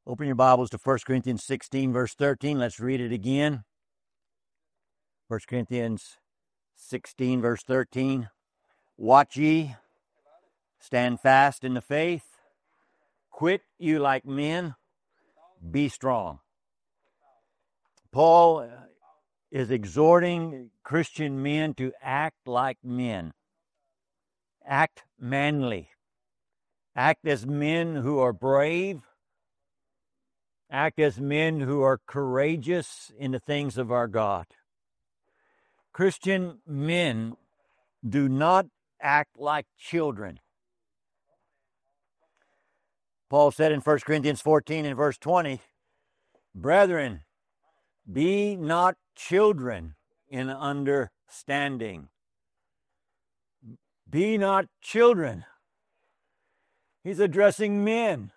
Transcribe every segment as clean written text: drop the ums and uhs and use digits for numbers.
Open your Bibles to 1 Corinthians 16, verse 13. Let's read it again. 1 Corinthians 16, verse 13. Watch ye, stand fast in the faith, quit you like men, be strong. Paul is exhorting Christian men to act like men. Act manly. Act as men who are brave. Act as men who are courageous in the things of our God. Christian men do not act like children. Paul said in 1 Corinthians 14 and verse 20, Brethren, be not children in understanding. Be not children. He's addressing men.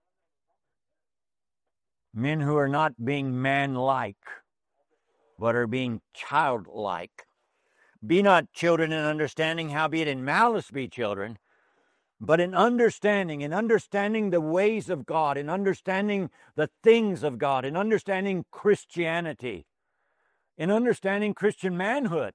Men who are not being man-like, but are being childlike. Be not children in understanding, howbeit in malice be children, but in understanding the ways of God, in understanding the things of God, in understanding Christianity, in understanding Christian manhood.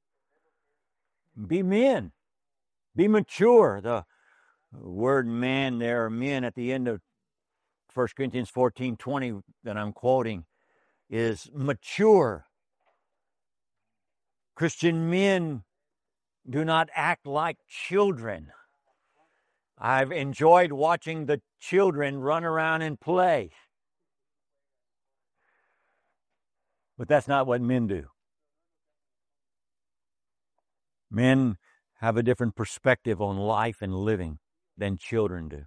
Be men. Be mature. The word man there, men, at the end of 1 Corinthians 14:20 that I'm quoting, is mature. Christian men do not act like children. I've enjoyed watching the children run around and play. But that's not what men do. Men have a different perspective on life and living than children do.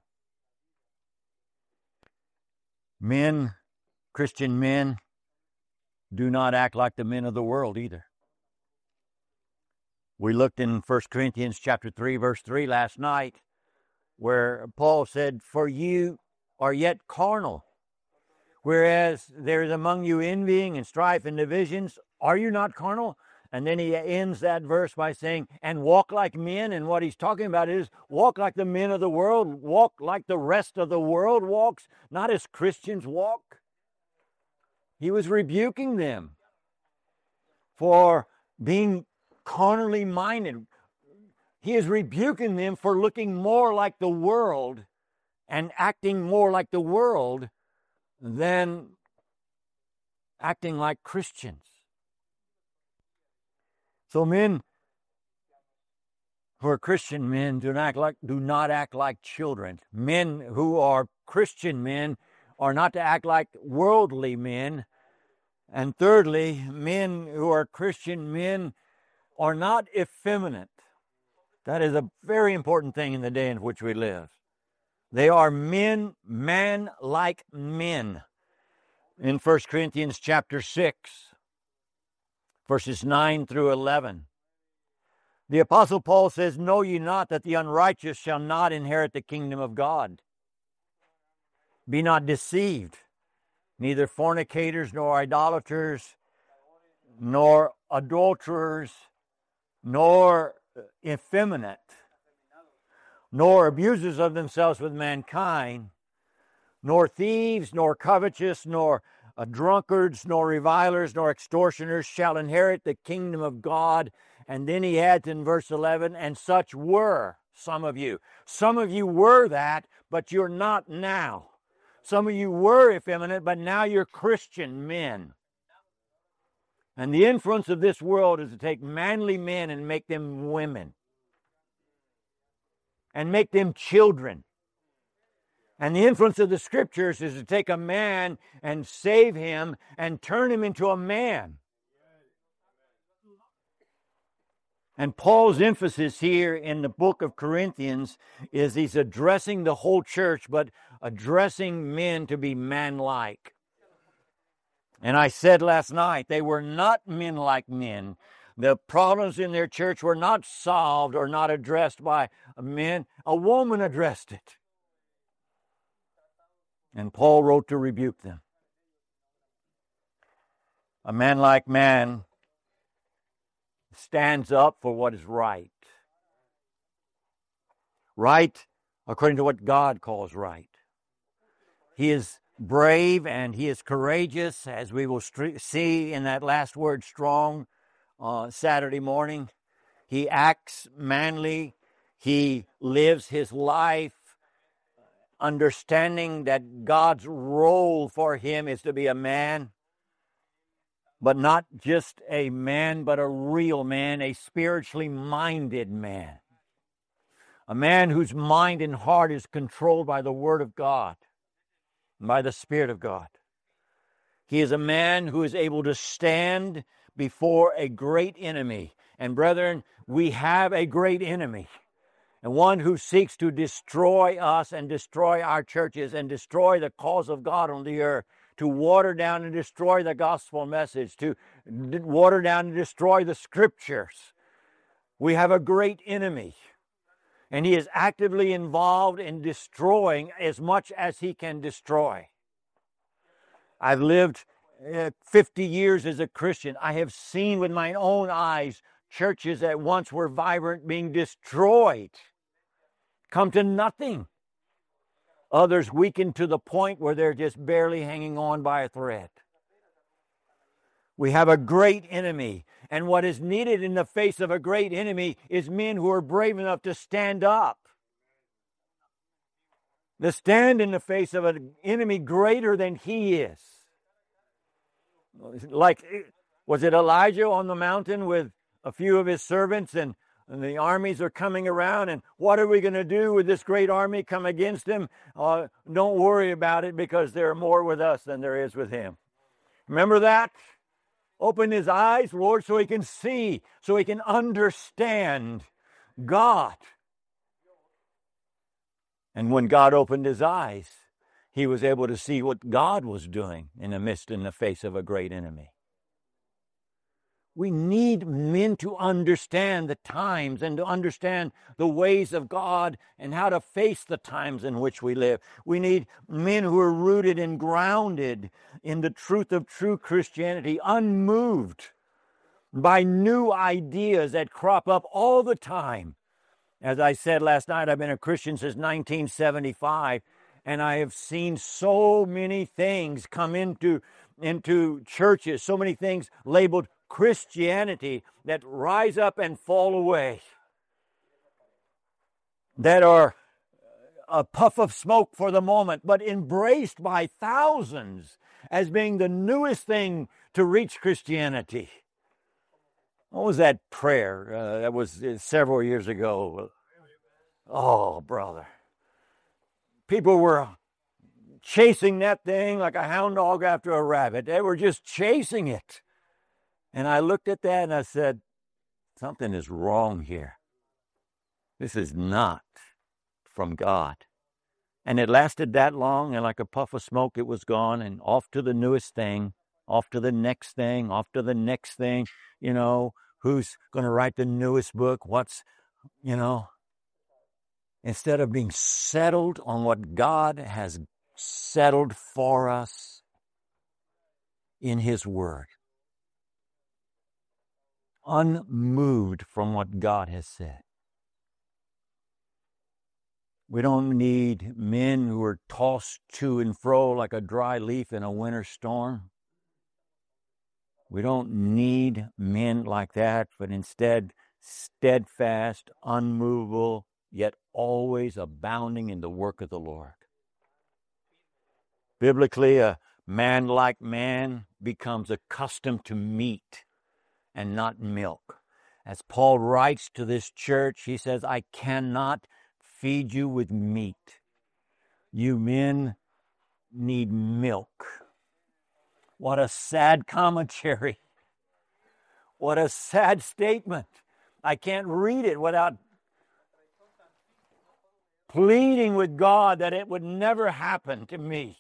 Men, Christian men, do not act like the men of the world either. We looked in 1 Corinthians chapter 3, verse 3 last night, where Paul said, For you are yet carnal, whereas there is among you envying and strife and divisions. Are you not carnal? And then he ends that verse by saying, and walk like men. And what he's talking about is walk like the men of the world, walk like the rest of the world walks, not as Christians walk. He was rebuking them for being carnally minded. He is rebuking them for looking more like the world and acting more like the world than acting like Christians. So men who are Christian men do not act like children. Men who are Christian men are not to act like worldly men. And thirdly, men who are Christian men are not effeminate. That is a very important thing in the day in which we live. They are men, man-like men. In 1 Corinthians chapter 6, verses 9 through 11. The Apostle Paul says, Know ye not that the unrighteous shall not inherit the kingdom of God? Be not deceived, neither fornicators, nor idolaters, nor adulterers, nor effeminate, nor abusers of themselves with mankind, nor thieves, nor covetous, nor drunkards, nor revilers, nor extortioners shall inherit the kingdom of God. And then he adds in verse 11, and such were some of you. Some of you were that, but you're not now. Some of you were effeminate, but now you're Christian men. And the influence of this world is to take manly men and make them women. And make them children. And the influence of the Scriptures is to take a man and save him and turn him into a man. And Paul's emphasis here in the book of Corinthians is he's addressing the whole church, but addressing men to be man-like. And I said last night, they were not men like men. The problems in their church were not solved or not addressed by men. A woman addressed it. And Paul wrote to rebuke them. A man-like man stands up for what is right. Right according to what God calls right. He is brave and he is courageous, as we will see in that last word, strong, Saturday morning. He acts manly. He lives his life understanding that God's role for him is to be a man, but not just a man, but a real man, a spiritually minded man. A man whose mind and heart is controlled by the Word of God, by the Spirit of God. He is a man who is able to stand before a great enemy. And brethren, we have a great enemy. And one who seeks to destroy us and destroy our churches and destroy the cause of God on the earth, to water down and destroy the gospel message, to water down and destroy the scriptures. We have a great enemy. And he is actively involved in destroying as much as he can destroy. I've lived 50 years as a Christian. I have seen with my own eyes churches that once were vibrant being destroyed, come to nothing. Others weakened to the point where they're just barely hanging on by a thread. We have a great enemy. And what is needed in the face of a great enemy is men who are brave enough to stand up. To stand in the face of an enemy greater than he is. Like, was it Elijah on the mountain with a few of his servants, and the armies are coming around, and what are we going to do with this great army come against him? Don't worry about it, because there are more with us than there is with him. Remember that? Open his eyes, Lord, so he can see, so he can understand God. And when God opened his eyes, he was able to see what God was doing in the face of a great enemy. We need men to understand the times and to understand the ways of God and how to face the times in which we live. We need men who are rooted and grounded in the truth of true Christianity, unmoved by new ideas that crop up all the time. As I said last night, I've been a Christian since 1975, and I have seen so many things come into churches, so many things labeled Christianity that rise up and fall away, that are a puff of smoke for the moment, but embraced by thousands as being the newest thing to reach Christianity. What was that prayer? That was several years ago. Oh, brother. People were chasing that thing like a hound dog after a rabbit. They were just chasing it. And I looked at that and I said, something is wrong here. This is not from God. And it lasted that long, and like a puff of smoke, it was gone, and off to the newest thing, off to the next thing, off to the next thing. You know, who's going to write the newest book? Instead of being settled on what God has settled for us in his word. Unmoved from what God has said. We don't need men who are tossed to and fro like a dry leaf in a winter storm. We don't need men like that, but instead steadfast, unmovable, yet always abounding in the work of the Lord. Biblically, a man like man becomes accustomed to meat and not milk. As Paul writes to this church, he says, I cannot feed you with meat. You men need milk. What a sad commentary. What a sad statement. I can't read it without pleading with God that it would never happen to me.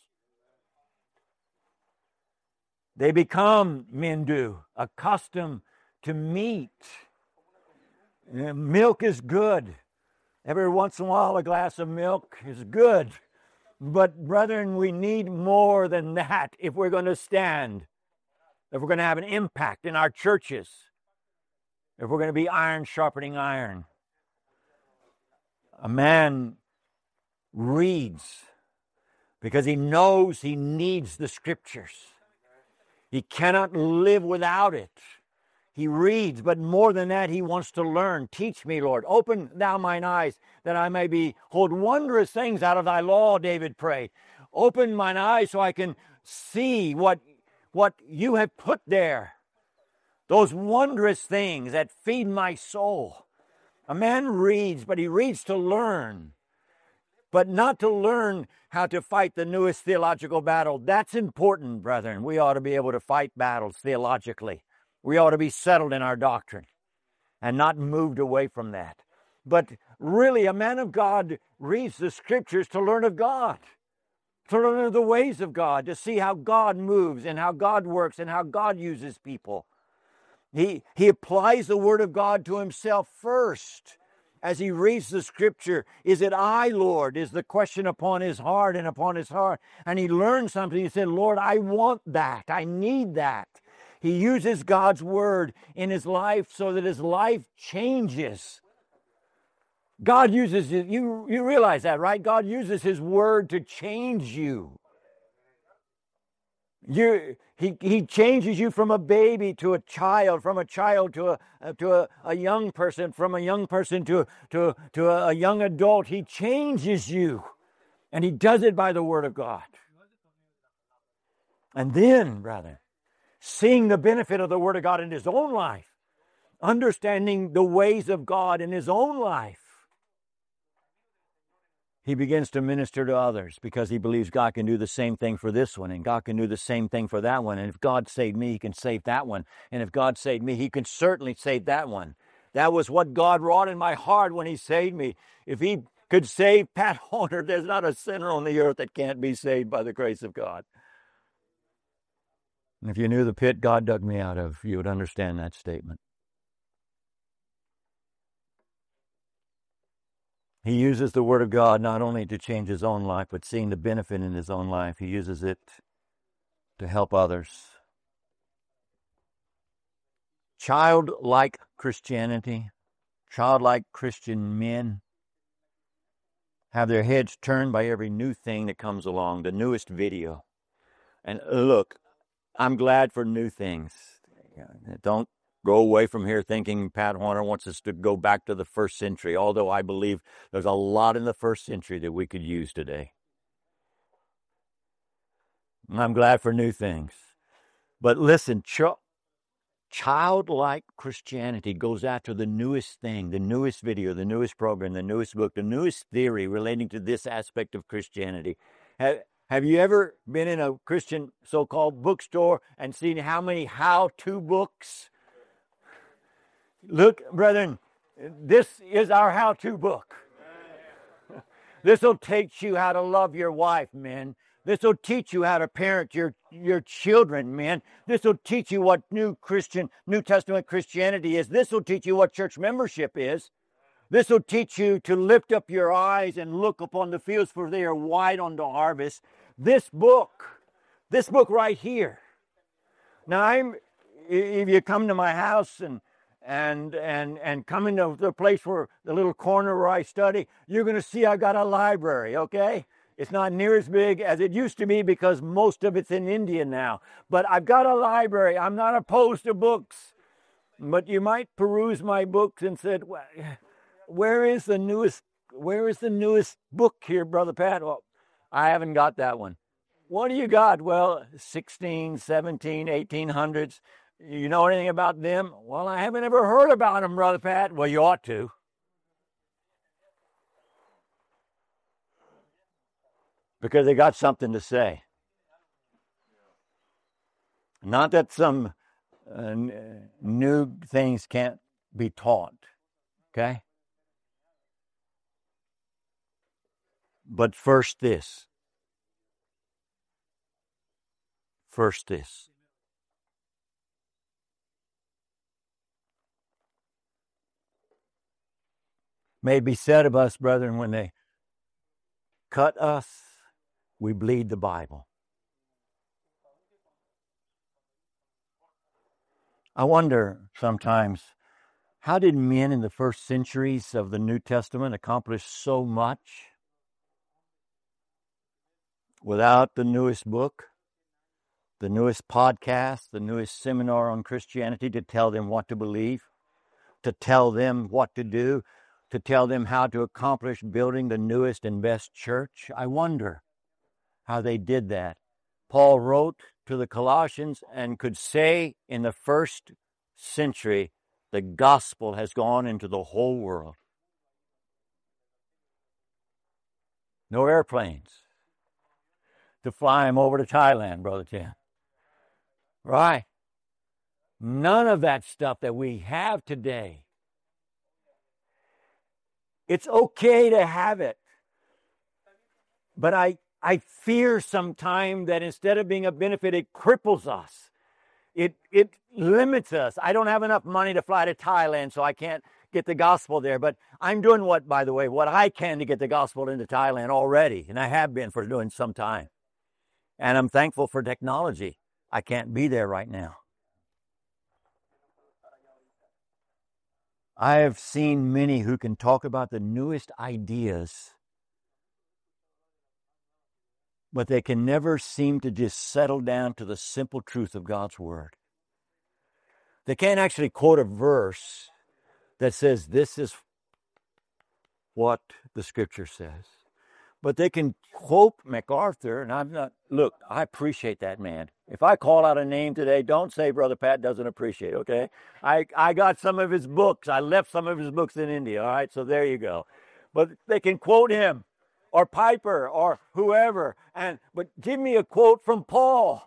They become, men do, accustomed to meat. Milk is good. Every once in a while, a glass of milk is good. But, brethren, we need more than that if we're going to stand, if we're going to have an impact in our churches, if we're going to be iron sharpening iron. A man reads because he knows he needs the Scriptures. He cannot live without it. He reads, but more than that, he wants to learn. Teach me, Lord. Open thou mine eyes, that I may behold wondrous things out of thy law, David prayed. Open mine eyes so I can see what you have put there. Those wondrous things that feed my soul. A man reads, but he reads to learn. But not to learn how to fight the newest theological battle. That's important, brethren. We ought to be able to fight battles theologically. We ought to be settled in our doctrine and not moved away from that. But really, a man of God reads the Scriptures to learn of God, to learn of the ways of God, to see how God moves and how God works and how God uses people. He applies the Word of God to himself first. As he reads the Scripture, is it I, Lord? Is the question upon his heart and upon his heart. And he learns something. He said, Lord, I want that. I need that. He uses God's Word in his life so that his life changes. God uses it. You realize that, right? God uses his Word to change you. He changes you from a baby to a child, from a child to a young person, from a young person to a young adult. He changes you, and he does it by the Word of God. And then, brother, seeing the benefit of the Word of God in his own life, understanding the ways of God in his own life, he begins to minister to others because he believes God can do the same thing for this one, and God can do the same thing for that one. And if God saved me, he can save that one. And if God saved me, he can certainly save that one. That was what God wrought in my heart when he saved me. If he could save Pat Horner, there's not a sinner on the earth that can't be saved by the grace of God. And if you knew the pit God dug me out of, you would understand that statement. He uses the Word of God not only to change his own life, but seeing the benefit in his own life. He uses it to help others. Childlike Christianity, childlike Christian men have their heads turned by every new thing that comes along, the newest video. And look, I'm glad for new things. Don't go away from here thinking Pat Horner wants us to go back to the first century, although I believe there's a lot in the first century that we could use today. I'm glad for new things. But listen, childlike Christianity goes after the newest thing, the newest video, the newest program, the newest book, the newest theory relating to this aspect of Christianity. Have you ever been in a Christian so-called bookstore and seen how many how-to books? Look, brethren, this is our how-to book. This will teach you how to love your wife, men. This will teach you how to parent your children, men. This will teach you what New Testament Christianity is. This will teach you what church membership is. This will teach you to lift up your eyes and look upon the fields, for they are white unto harvest. This book right here. Now, if you come to my house and come into the place where the little corner where I study, you're going to see I got a library, okay? It's not near as big as it used to be because most of it's in India now. But I've got a library. I'm not opposed to books. But you might peruse my books and said, well, where is the newest book here, Brother Pat? Well, I haven't got that one. What do you got? Well, 16, 17, 1800s. You know anything about them? Well, I haven't ever heard about them, Brother Pat. Well, you ought to. Because they got something to say. Not that some new things can't be taught. Okay? But first this. First this. May it be said of us, brethren, when they cut us, we bleed the Bible. I wonder sometimes, how did men in the first centuries of the New Testament accomplish so much without the newest book, the newest podcast, the newest seminar on Christianity to tell them what to believe, to tell them what to do, to tell them how to accomplish building the newest and best church. I wonder how they did that. Paul wrote to the Colossians and could say in the first century, the gospel has gone into the whole world. No airplanes to fly them over to Thailand, Brother Tim. Right? None of that stuff that we have today. It's okay to have it. But I fear sometimes that instead of being a benefit, it cripples us. It limits us. I don't have enough money to fly to Thailand, so I can't get the gospel there. But I'm doing what I can to get the gospel into Thailand already. And I have been for doing some time. And I'm thankful for technology. I can't be there right now. I have seen many who can talk about the newest ideas, but they can never seem to just settle down to the simple truth of God's Word. They can't actually quote a verse that says this is what the Scripture says. But they can quote MacArthur, and I appreciate that man. If I call out a name today, don't say Brother Pat doesn't appreciate, okay? I got some of his books. I left some of his books in India, all right? So there you go. But they can quote him or Piper or whoever, but give me a quote from Paul.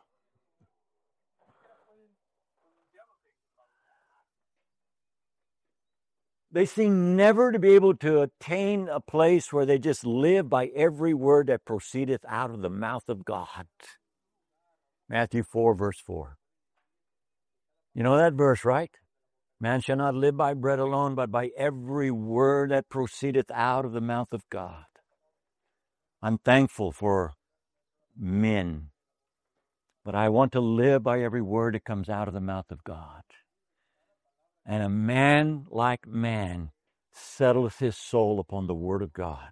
They seem never to be able to attain a place where they just live by every word that proceedeth out of the mouth of God. Matthew 4, verse 4. You know that verse, right? Man shall not live by bread alone, but by every word that proceedeth out of the mouth of God. I'm thankful for men, but I want to live by every word that comes out of the mouth of God. And a man like man settleth his soul upon the Word of God.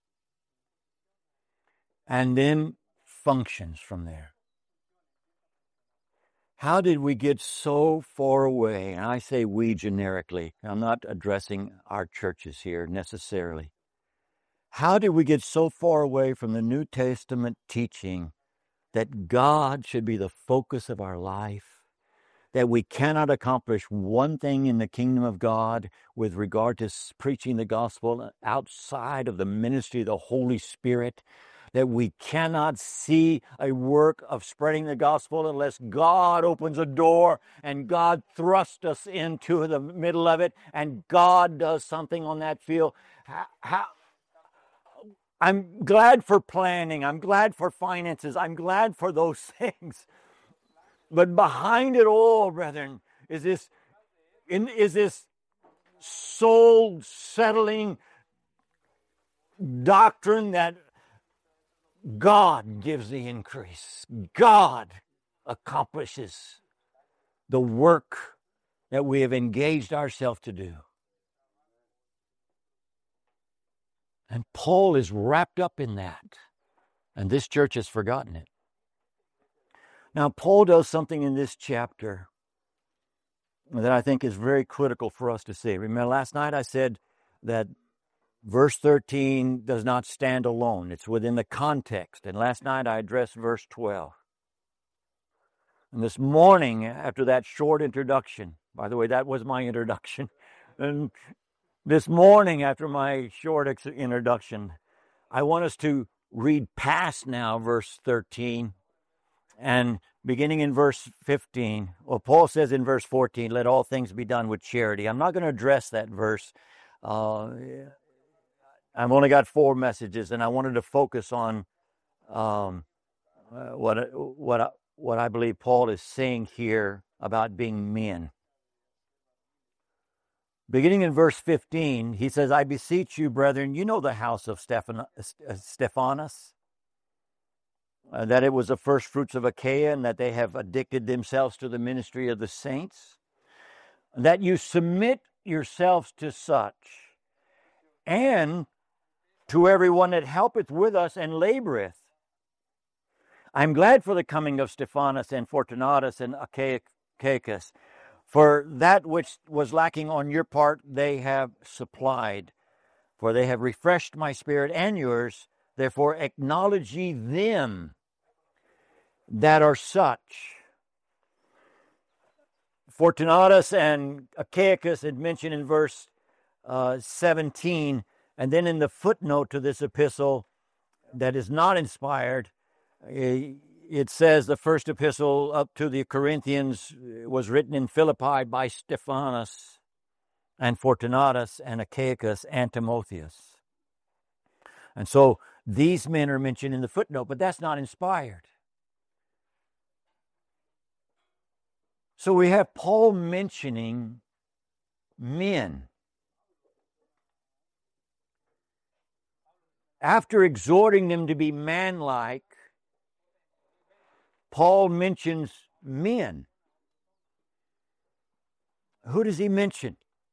And then functions from there. How did we get so far away? And I say we generically. I'm not addressing our churches here necessarily. How did we get so far away from the New Testament teaching that God should be the focus of our life? That we cannot accomplish one thing in the kingdom of God with regard to preaching the gospel outside of the ministry of the Holy Spirit, that we cannot see a work of spreading the gospel unless God opens a door and God thrusts us into the middle of it and God does something on that field. I'm glad for planning. I'm glad for finances. I'm glad for those things. But behind it all, brethren, is this soul-settling doctrine that God gives the increase. God accomplishes the work that we have engaged ourselves to do. And Paul is wrapped up in that. And this church has forgotten it. Now, Paul does something in this chapter that I think is very critical for us to see. Remember, last night I said that verse 13 does not stand alone. It's within the context. And last night I addressed verse 12. And this morning, after that short introduction, by the way, that was my introduction. And this morning, after my short introduction, I want us to read past now verse 13 and beginning in verse 15. Well, Paul says in verse 14, let all things be done with charity. I'm not going to address that verse. I've only got 4 messages, and I wanted to focus on what I believe Paul is saying here about being men. Beginning in verse 15, he says, I beseech you, brethren, you know the house of Stephanas, that it was the first fruits of Achaia, and that they have addicted themselves to the ministry of the saints, that you submit yourselves to such, and to everyone that helpeth with us and laboreth. I am glad for the coming of Stephanas and Fortunatus and Achaicus, for that which was lacking on your part they have supplied. For they have refreshed my spirit and yours, therefore acknowledge ye them that are such. Fortunatus and Achaicus had mentioned in verse 17, and then in the footnote to this epistle that is not inspired, it says the first epistle up to the Corinthians was written in Philippi by Stephanas and Fortunatus and Achaicus and Timotheus. And so these men are mentioned in the footnote, but that's not inspired. So we have Paul mentioning men. After exhorting them to be manlike, Paul mentions men. Who does he mention?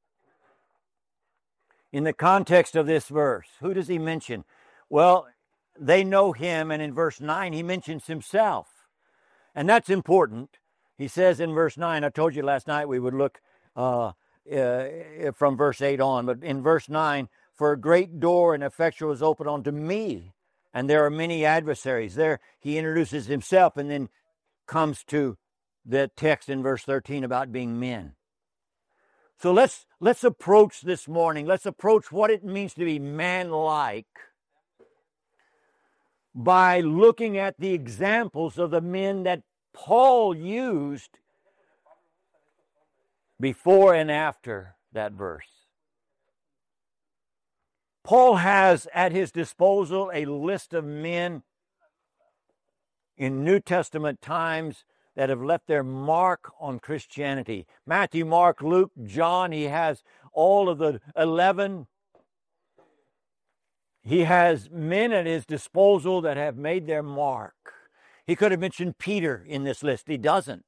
In the context of this verse, who does he mention? Well, they know him, and in verse 9 he mentions himself. And that's important. He says in verse 9, I told you last night we would look from verse 8 on, but in verse 9, for a great door and effectual is open unto me, and there are many adversaries. There he introduces himself and then comes to the text in verse 13 about being men. So let's approach this morning, let's approach what it means to be man-like by looking at the examples of the men that Paul used before and after that verse. Paul has at his disposal a list of men in New Testament times that have left their mark on Christianity. Matthew, Mark, Luke, John, he has all of the 11. He has men at his disposal that have made their mark. He could have mentioned Peter in this list. He doesn't.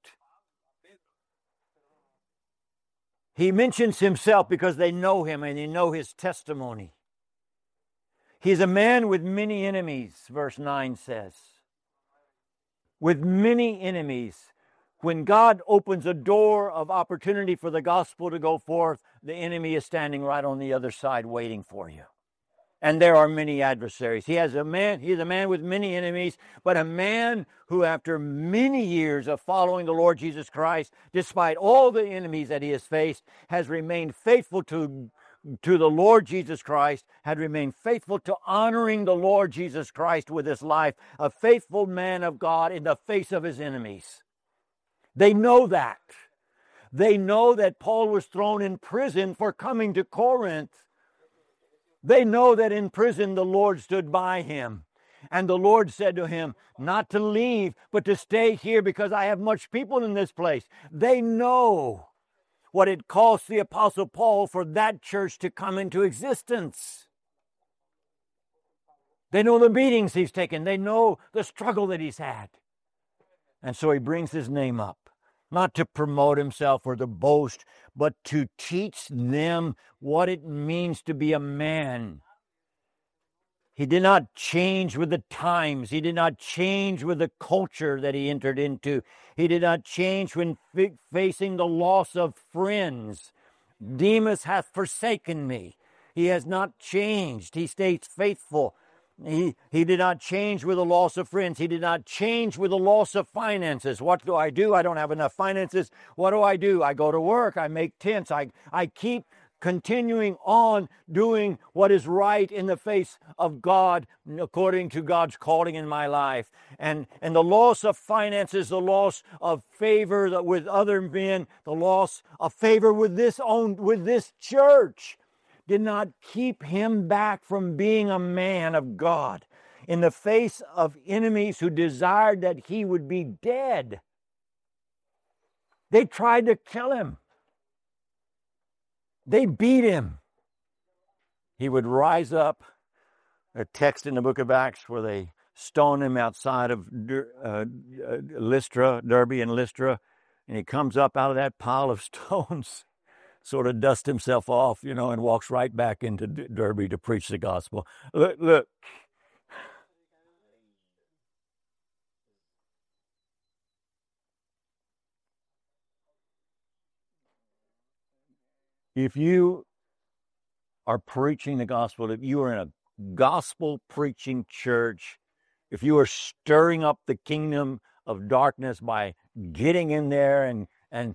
He mentions himself because they know him and they know his testimony. He's a man with many enemies, verse 9 says. With many enemies. When God opens a door of opportunity for the gospel to go forth, the enemy is standing right on the other side waiting for you. And there are many adversaries. He's a man with many enemies, but a man who after many years of following the Lord Jesus Christ, despite all the enemies that he has faced, has remained faithful to the Lord Jesus Christ, had remained faithful to honoring the Lord Jesus Christ with his life, a faithful man of God in the face of his enemies. They know that. They know that Paul was thrown in prison for coming to Corinth. They know that in prison the Lord stood by him. And the Lord said to him, not to leave, but to stay here because I have much people in this place. They know what it cost the Apostle Paul for that church to come into existence. They know the beatings he's taken. They know the struggle that he's had. And so he brings his name up. Not to promote himself or to boast, but to teach them what it means to be a man. He did not change with the times. He did not change with the culture that he entered into. He did not change when facing the loss of friends. Demas hath forsaken me. He has not changed. He stays faithful. He did not change with the loss of friends. He did not change with the loss of finances. What do? I don't have enough finances. What do? I go to work. I make tents. I keep continuing on doing what is right in the face of God according to God's calling in my life. And the loss of finances, the loss of favor with other men, the loss of favor with this church did not keep him back from being a man of God in the face of enemies who desired that he would be dead. They tried to kill him. They beat him. He would rise up. A text in the book of Acts where they stoned him outside of Lystra, Derbe and Lystra, and he comes up out of that pile of stones, sort of dusts himself off, and walks right back into Derbe to preach the gospel. Look. If you are preaching the gospel, if you are in a gospel preaching church, if you are stirring up the kingdom of darkness by getting in there and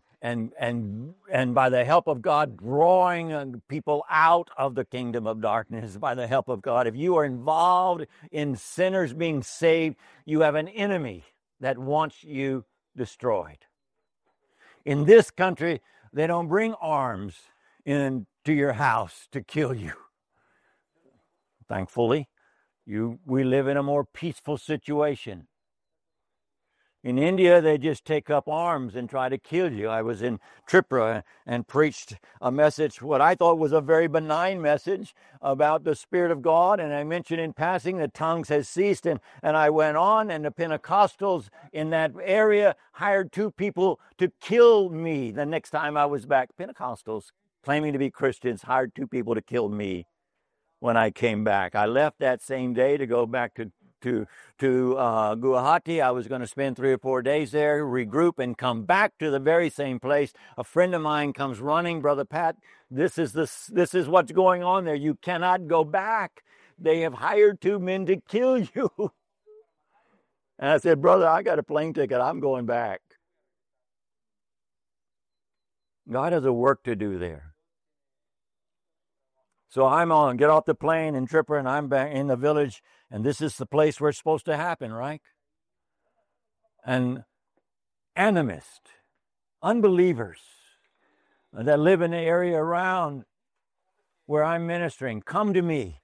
by the help of God drawing people out of the kingdom of darkness by the help of God, if you are involved in sinners being saved, you have an enemy that wants you destroyed. In this country, they don't bring arms into your house to kill you. Thankfully, we live in a more peaceful situation. In India, they just take up arms and try to kill you. I was in Tripura and preached a message, what I thought was a very benign message about the Spirit of God. And I mentioned in passing that tongues has ceased. And I went on, and the Pentecostals in that area hired 2 people to kill me the next time I was back. Pentecostals, claiming to be Christians, hired 2 people to kill me when I came back. I left that same day to go back to Guwahati. I was going to spend 3 or 4 days there, regroup, and come back to the very same place. A friend of mine comes running, Brother Pat, this is what's going on there. You cannot go back. They have hired 2 men to kill you. And I said, brother, I got a plane ticket. I'm going back. God has a work to do there. So get off the plane in Tripura, and I'm back in the village, and this is the place where it's supposed to happen, right? And animists, unbelievers that live in the area around where I'm ministering, come to me.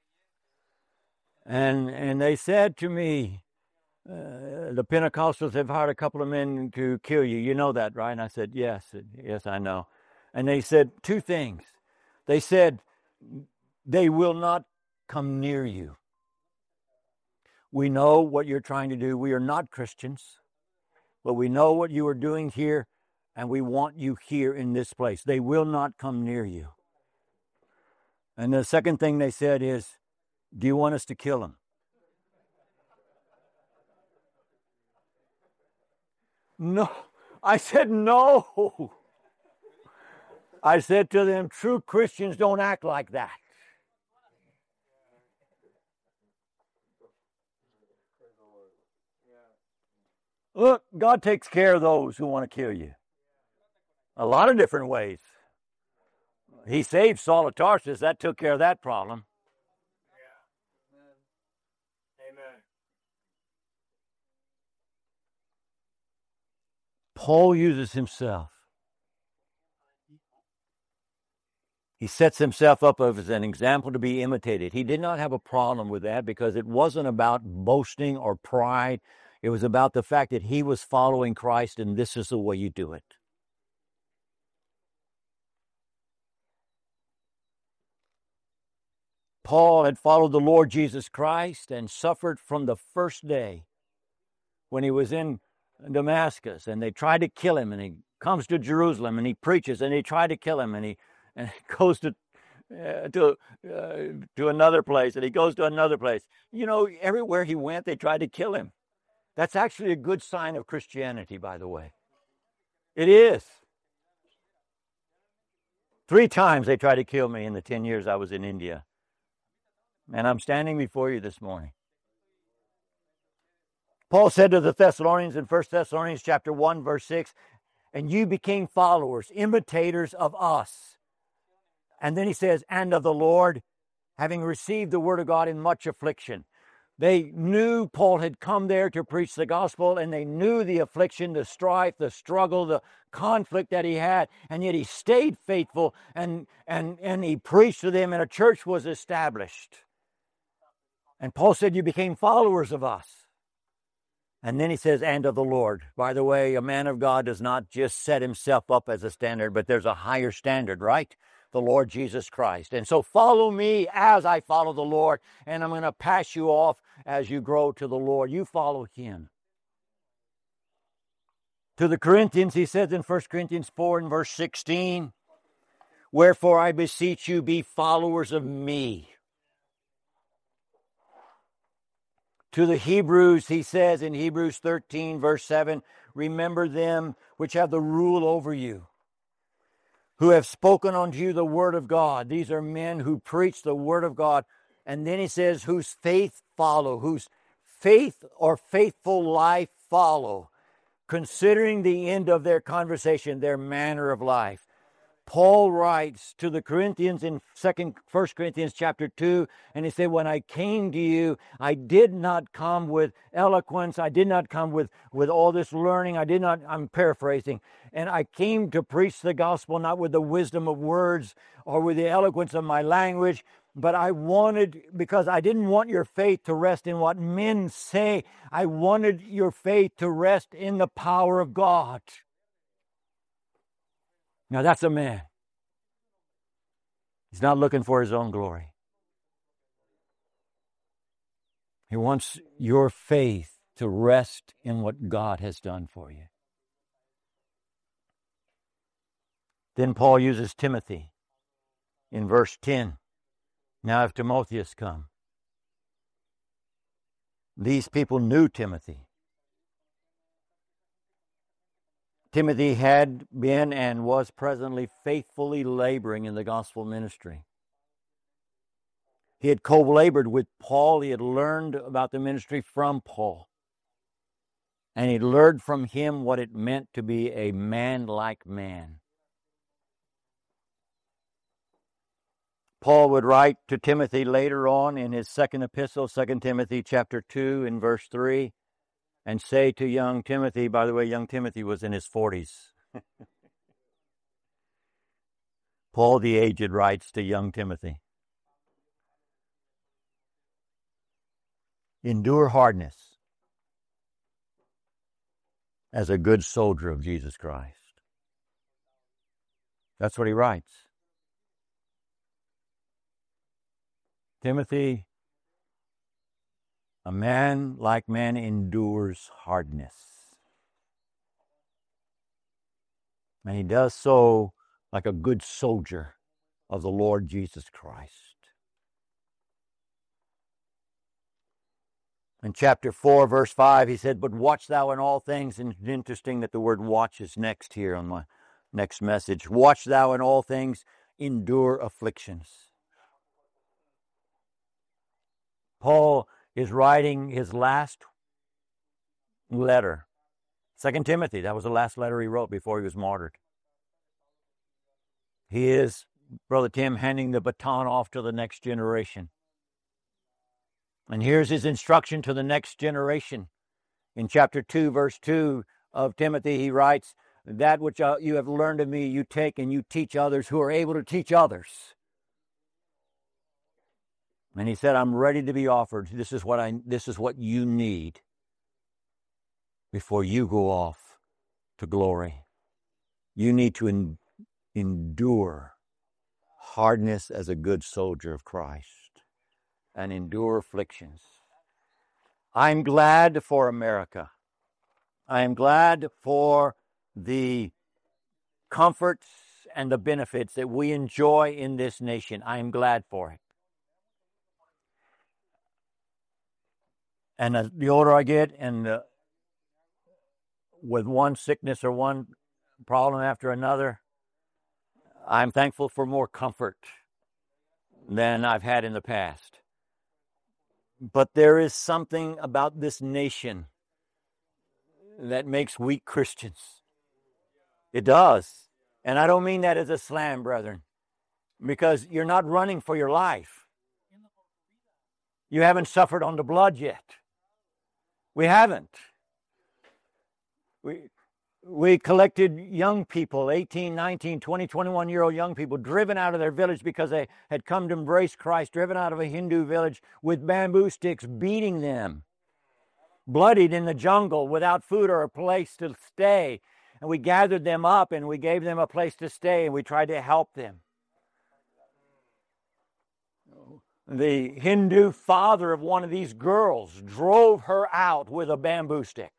And they said to me, the Pentecostals have hired a couple of men to kill you. You know that, right? And I said, yes, I know. And they said 2 things. They said, they will not come near you. We know what you're trying to do. We are not Christians, but we know what you are doing here, and we want you here in this place. They will not come near you. And the second thing they said is, do you want us to kill him? No. I said, no. I said to them, true Christians don't act like that. Look, God takes care of those who want to kill you. A lot of different ways. He saved Saul of Tarsus. That took care of that problem. Amen. Paul uses himself. He sets himself up as an example to be imitated. He did not have a problem with that because it wasn't about boasting or pride. It was about the fact that he was following Christ, and this is the way you do it. Paul had followed the Lord Jesus Christ and suffered from the first day when he was in Damascus, and they tried to kill him, and he comes to Jerusalem, and he preaches, and they try to kill him, and he goes to another place, and he goes to another place. You know, everywhere he went, they tried to kill him. That's actually a good sign of Christianity, by the way. It is. 3 times they tried to kill me in the 10 years I was in India. And I'm standing before you this morning. Paul said to the Thessalonians in 1 Thessalonians chapter 1, verse 6, and you became followers, imitators of us. And then he says, and of the Lord, having received the word of God in much affliction. They knew Paul had come there to preach the gospel, and they knew the affliction, the strife, the struggle, the conflict that he had, and yet he stayed faithful, and he preached to them, and a church was established. And Paul said, you became followers of us. And then he says, and of the Lord. By the way, a man of God does not just set himself up as a standard, but there's a higher standard, right? The Lord Jesus Christ. And so follow me as I follow the Lord, and I'm going to pass you off as you grow to the Lord. You follow him. To the Corinthians, he says in 1 Corinthians 4 and verse 16, wherefore I beseech you, be followers of me. To the Hebrews, he says in Hebrews 13, verse 7, remember them which have the rule over you. who have spoken unto you the word of God. These are men who preach the word of God. And then he says, whose faith follow, whose faith or faithful life follow, considering the end of their conversation, their manner of life. Paul writes to the Corinthians in 1 Corinthians chapter 2, and he said, when I came to you, I did not come with eloquence. I did not come with all this learning. I'm paraphrasing. And I came to preach the gospel, not with the wisdom of words or with the eloquence of my language, but because I didn't want your faith to rest in what men say. I wanted your faith to rest in the power of God. Now that's a man. He's not looking for his own glory. He wants your faith to rest in what God has done for you. Then Paul uses Timothy in verse 10. Now if Timotheus come. These people knew Timothy. Timothy had been and was presently faithfully laboring in the gospel ministry. He had co-labored with Paul. He had learned about the ministry from Paul. And he learned from him what it meant to be a man-like man. Paul would write to Timothy later on in his second epistle, 2 Timothy chapter 2 in verse 3, and say to young Timothy, by the way, young Timothy was in his 40s. Paul the aged writes to young Timothy, endure hardness as a good soldier of Jesus Christ. That's what he writes. Timothy, a man like man endures hardness. And he does so like a good soldier of the Lord Jesus Christ. In chapter 4, verse 5, he said, but watch thou in all things. And it's interesting that the word watch is next here on my next message. Watch thou in all things, endure afflictions. Paul is writing his last letter. 2 Timothy, that was the last letter he wrote before he was martyred. He is, Brother Tim, handing the baton off to the next generation. And here's his instruction to the next generation. In chapter 2, verse 2 of Timothy, he writes, that which you have learned of me, you take and you teach others who are able to teach others. And he said, I'm ready to be offered. This is what you need before you go off to glory. You need to endure hardness as a good soldier of Christ and endure afflictions. I'm glad for America. I am glad for the comforts and the benefits that we enjoy in this nation. I am glad for it. And the older I get, and with one sickness or one problem after another, I'm thankful for more comfort than I've had in the past. But there is something about this nation that makes weak Christians. It does. And I don't mean that as a slam, brethren, because you're not running for your life. You haven't suffered on the blood yet. We haven't. We collected young people, 18, 19, 20, 21-year-old young people, driven out of their village because they had come to embrace Christ, driven out of a Hindu village with bamboo sticks, beating them, bloodied in the jungle without food or a place to stay. And we gathered them up and we gave them a place to stay and we tried to help them. The Hindu father of one of these girls drove her out with a bamboo stick.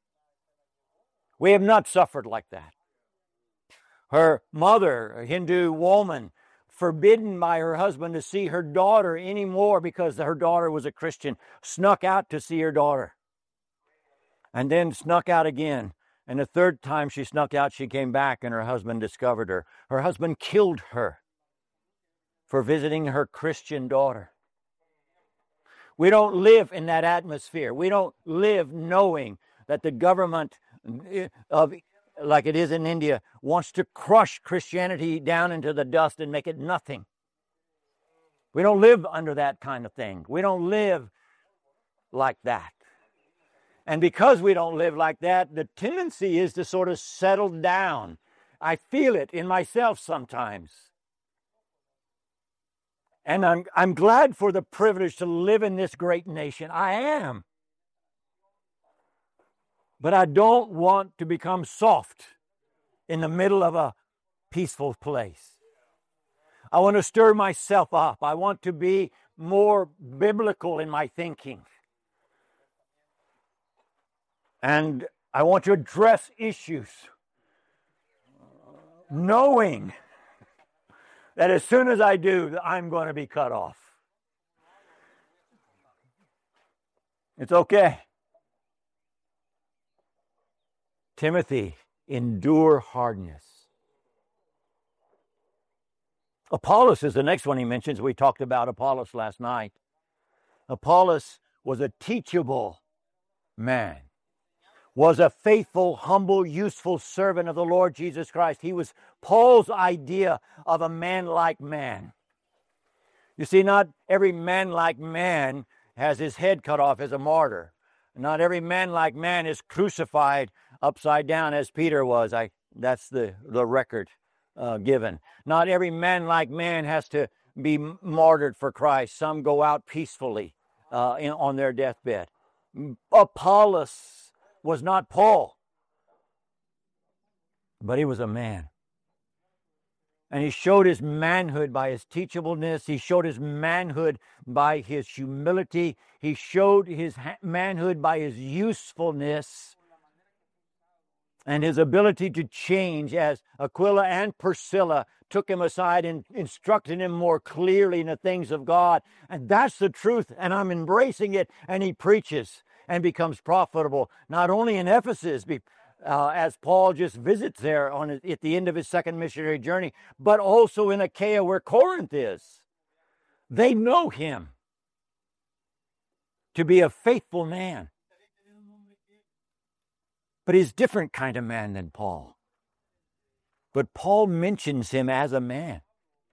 We have not suffered like that. Her mother, a Hindu woman, forbidden by her husband to see her daughter anymore because her daughter was a Christian, snuck out to see her daughter. And then snuck out again And the third time she snuck out, she came back and her husband discovered her. Her husband killed her for visiting her Christian daughter. We don't live in that atmosphere. We don't live knowing that the government of, like it is in India, wants to crush Christianity down into the dust and make it nothing. We don't live under that kind of thing. We don't live like that. And because we don't live like that, the tendency is to sort of settle down. I feel it in myself sometimes. And I'm glad for the privilege to live in this great nation. I am. But I don't want to become soft in the middle of a peaceful place. I want to stir myself up. I want to be more biblical in my thinking. And I want to address issues knowing that as soon as I do, I'm going to be cut off. It's okay. Timothy, endure hardness. Apollos is the next one he mentions. We talked about Apollos last night. Apollos was a teachable man, was a faithful, humble, useful servant of the Lord Jesus Christ. He was Paul's idea of a man-like man. You see, not every man-like man has his head cut off as a martyr. Not every man-like man is crucified upside down as Peter was. That's the record given. Not every man-like man has to be martyred for Christ. Some go out peacefully on their deathbed. Apollos was not Paul, but he was a man. And he showed his manhood by his teachableness. He showed his manhood by his humility. He showed his manhood by his usefulness and his ability to change, as Aquila and Priscilla took him aside and instructed him more clearly in the things of God. And that's the truth, and I'm embracing it. And he preaches and becomes profitable, not only in Ephesus, as Paul just visits there at the end of his second missionary journey, but also in Achaia, where Corinth is. They know him to be a faithful man. But he's a different kind of man than Paul. But Paul mentions him as a man.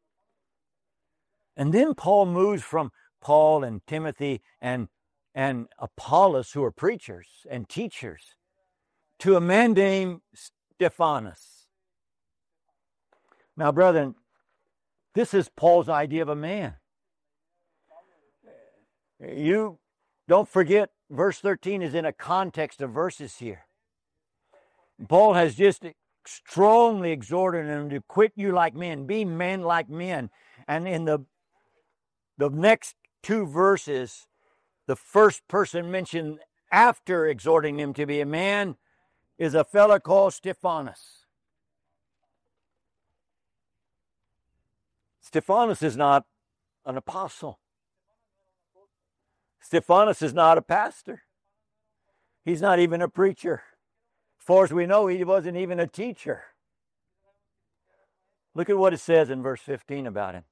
And then Paul moves from Paul and Timothy and Apollos, who are preachers and teachers, to a man named Stephanas. Now, brethren, this is Paul's idea of a man. You don't forget, verse 13 is in a context of verses here. Paul has just strongly exhorted them to quit you like men, be men like men. And in the next two verses, the first person mentioned after exhorting him to be a man is a fellow called Stephanas. Stephanas is not an apostle. Stephanas is not a pastor. He's not even a preacher. As far as we know, he wasn't even a teacher. Look at what it says in verse 15 about him.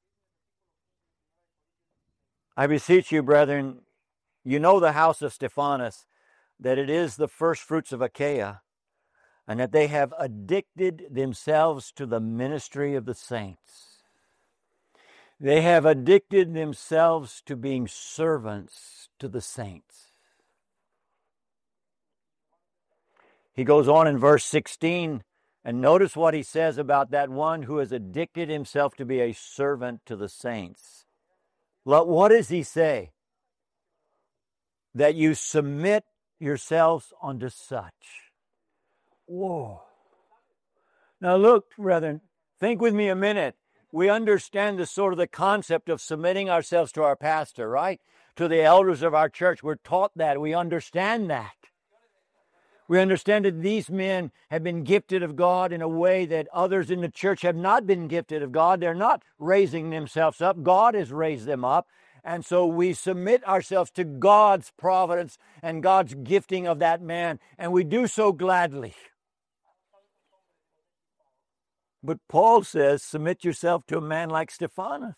I beseech you, brethren, you know the house of Stephanas, that it is the first fruits of Achaia, and that they have addicted themselves to the ministry of the saints. They have addicted themselves to being servants to the saints. He goes on in verse 16, and notice what he says about that one who has addicted himself to be a servant to the saints. What does he say? That you submit yourselves unto such. Whoa. Now look, brethren, think with me a minute. We understand the concept of submitting ourselves to our pastor, right? To the elders of our church. We're taught that. We understand that. We understand that these men have been gifted of God in a way that others in the church have not been gifted of God. They're not raising themselves up. God has raised them up. And so we submit ourselves to God's providence and God's gifting of that man. And we do so gladly. But Paul says, submit yourself to a man like Stephanas.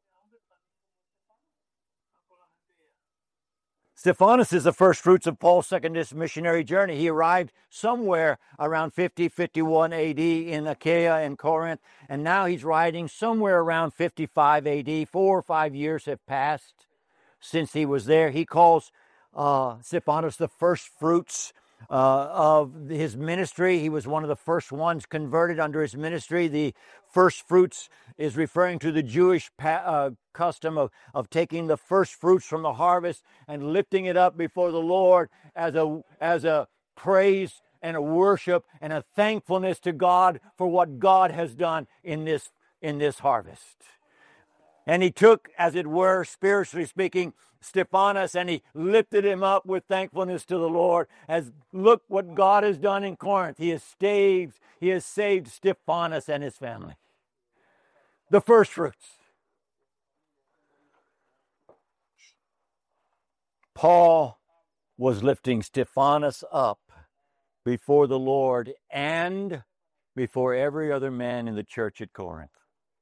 Stephanas is the first fruits of Paul's second missionary journey. He arrived somewhere around 50, 51 AD in Achaia and Corinth, and now he's writing somewhere around 55 AD. 4 or 5 years have passed since he was there. He calls Stephanas the first fruits of his ministry. He was one of the first ones converted under his ministry. The first fruits is referring to the Jewish custom of taking the first fruits from the harvest and lifting it up before the Lord as a praise and a worship and a thankfulness to God for what God has done in this harvest. And he took, as it were, spiritually speaking, Stephanas, and he lifted him up with thankfulness to the Lord. As look what God has done in Corinth. He has saved Stephanas and his family. The first fruits. Paul was lifting Stephanas up before the Lord and before every other man in the church at Corinth.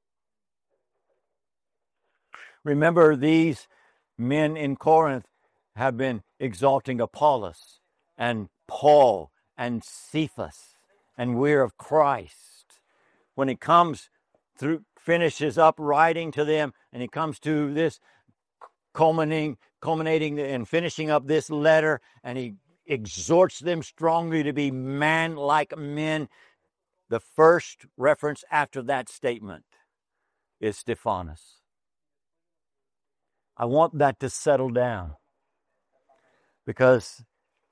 Remember, these men in Corinth have been exalting Apollos and Paul and Cephas, and we're of Christ. When he comes through, finishes up writing to them, and he comes to this culminating and finishing up this letter, and he exhorts them strongly to be man-like men. The first reference after that statement is Stephanas. I want that to settle down, because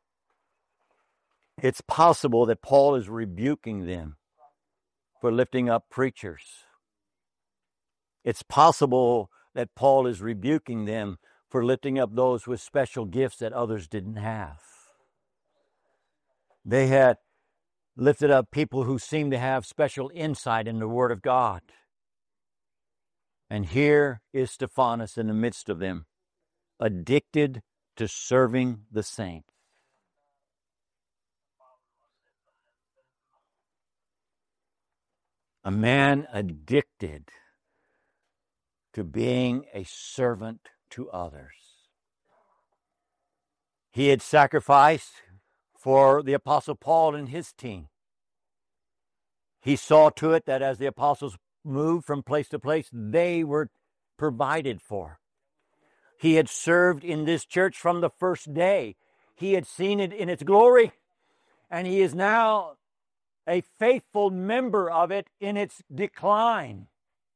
it's possible that Paul is rebuking them for lifting up preachers. It's possible that Paul is rebuking them for lifting up those with special gifts that others didn't have. They had lifted up people who seemed to have special insight in the Word of God. And here is Stephanas in the midst of them, addicted to serving the saints. A man addicted to being a servant to others. He had sacrificed for the Apostle Paul and his team. He saw to it that as the apostles moved from place to place, they were provided for. He had served in this church from the first day. He had seen it in its glory, and he is now a faithful member of it in its decline.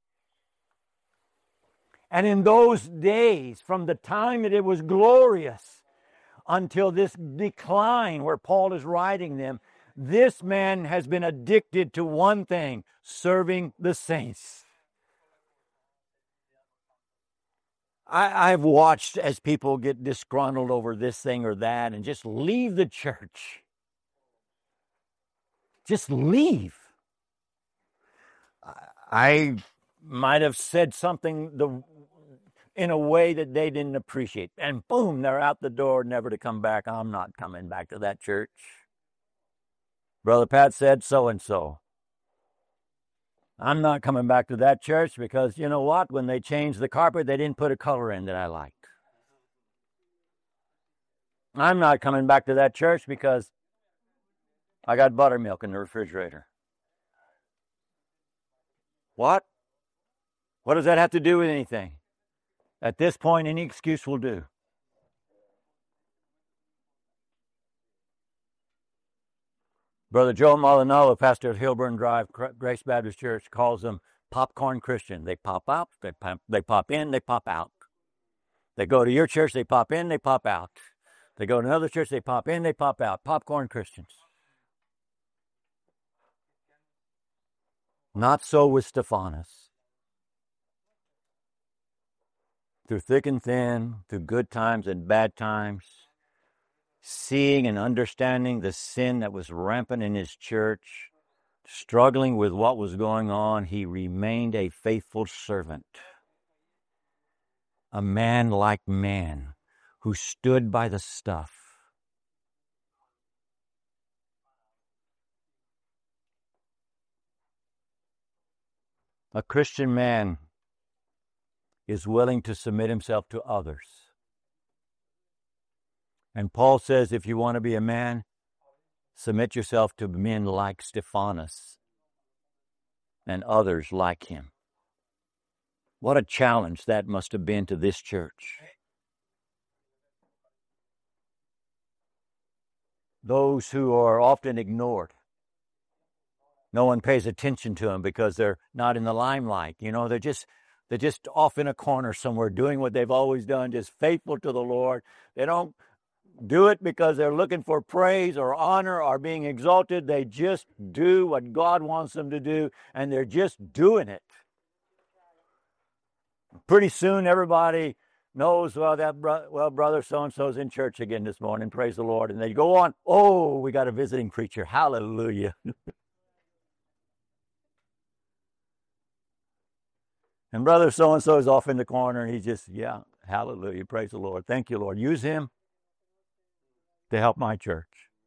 And in those days, from the time that it was glorious until this decline where Paul is writing them, this man has been addicted to one thing: serving the saints. I've watched as people get disgruntled over this thing or that and just leave the church. Just leave. I might have said something in a way that they didn't appreciate, and boom, they're out the door, never to come back. I'm not coming back to that church. Brother Pat said so-and-so. I'm not coming back to that church because, you know what? When they changed the carpet, they didn't put a color in that I liked. I'm not coming back to that church because I got buttermilk in the refrigerator. What? What does that have to do with anything? At this point, any excuse will do. Brother Joe Molinello, pastor of Hillburn Drive, Grace Baptist Church, calls them popcorn Christian. They pop out, they pop in, they pop out. They go to your church, they pop in, they pop out. They go to another church, they pop in, they pop out. Popcorn Christians. Not so with Stephanas. Through thick and thin, through good times and bad times, seeing and understanding the sin that was rampant in his church, struggling with what was going on, he remained a faithful servant. A man like man who stood by the stuff. A Christian man is willing to submit himself to others. And Paul says, if you want to be a man, submit yourself to men like Stephanas and others like him. What a challenge that must have been to this church. Those who are often ignored. No one pays attention to them because they're not in the limelight. You know, they're just off in a corner somewhere doing what they've always done, just faithful to the Lord. They don't do it because they're looking for praise or honor or being exalted. They just do what God wants them to do, and they're just doing it. Pretty soon, everybody knows, brother so-and-so's in church again this morning. Praise the Lord. And they go on, oh, we got a visiting preacher. Hallelujah. And brother so-and-so is off in the corner, and he's just, yeah, hallelujah, praise the Lord. Thank you, Lord. Use him to help my church.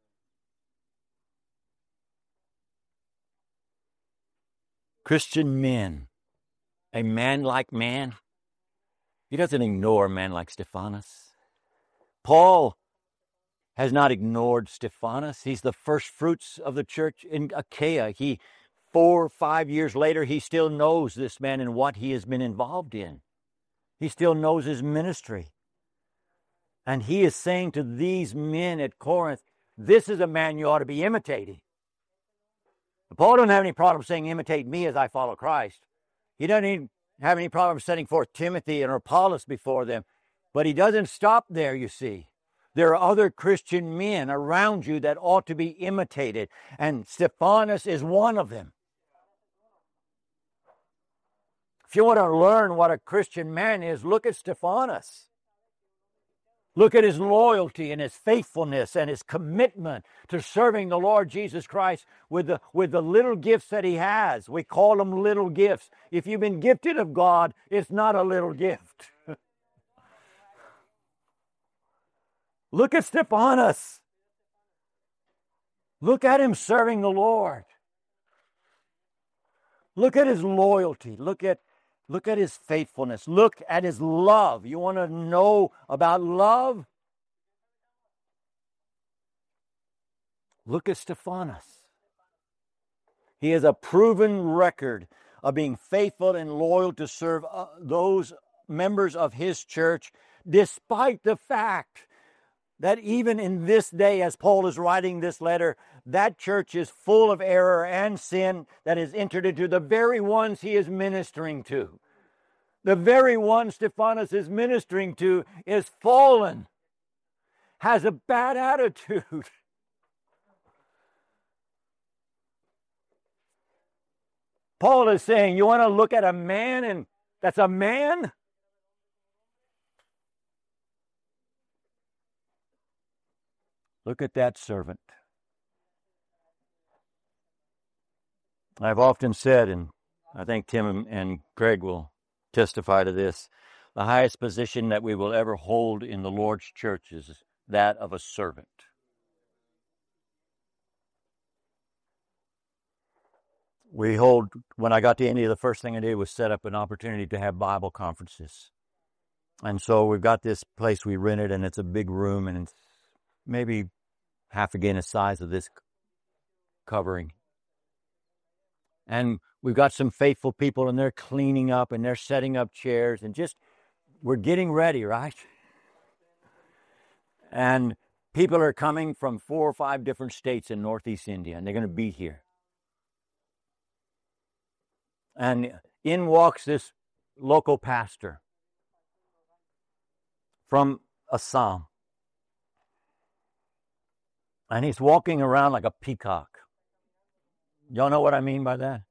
Christian men, a man like man, he doesn't ignore a man like Stephanas. Paul has not ignored Stephanas. He's the first fruits of the church in Achaia. 4 or 5 years later, he still knows this man and what he has been involved in. He still knows his ministry. And he is saying to these men at Corinth, this is a man you ought to be imitating. Paul doesn't have any problem saying, imitate me as I follow Christ. He doesn't even have any problem setting forth Timothy and Apollos before them. But he doesn't stop there, you see. There are other Christian men around you that ought to be imitated. And Stephanas is one of them. If you want to learn what a Christian man is, look at Stephanas. Look at his loyalty and his faithfulness and his commitment to serving the Lord Jesus Christ with the little gifts that he has. We call them little gifts. If you've been gifted of God, it's not a little gift. Look at Stephanas. Look at him serving the Lord. Look at his loyalty. Look at his faithfulness. Look at his love. You want to know about love? Look at Stephanas. He has a proven record of being faithful and loyal to serve those members of his church, despite the fact that even in this day, as Paul is writing this letter, that church is full of error and sin that has entered into the very ones he is ministering to. The very one Stephanas is ministering to is fallen, has a bad attitude. Paul is saying, you want to look at a man and that's a man? Look at that servant. I've often said, and I think Tim and Greg will testify to this, the highest position that we will ever hold in the Lord's church is that of a servant. When I got to India, the first thing I did was set up an opportunity to have Bible conferences. And so we've got this place we rented, and it's a big room, and it's maybe half again the size of this covering. And we've got some faithful people, and they're cleaning up, and they're setting up chairs, and we're getting ready, right? And people are coming from 4 or 5 different states in Northeast India, and they're going to be here. And in walks this local pastor from Assam. And he's walking around like a peacock. Y'all know what I mean by that?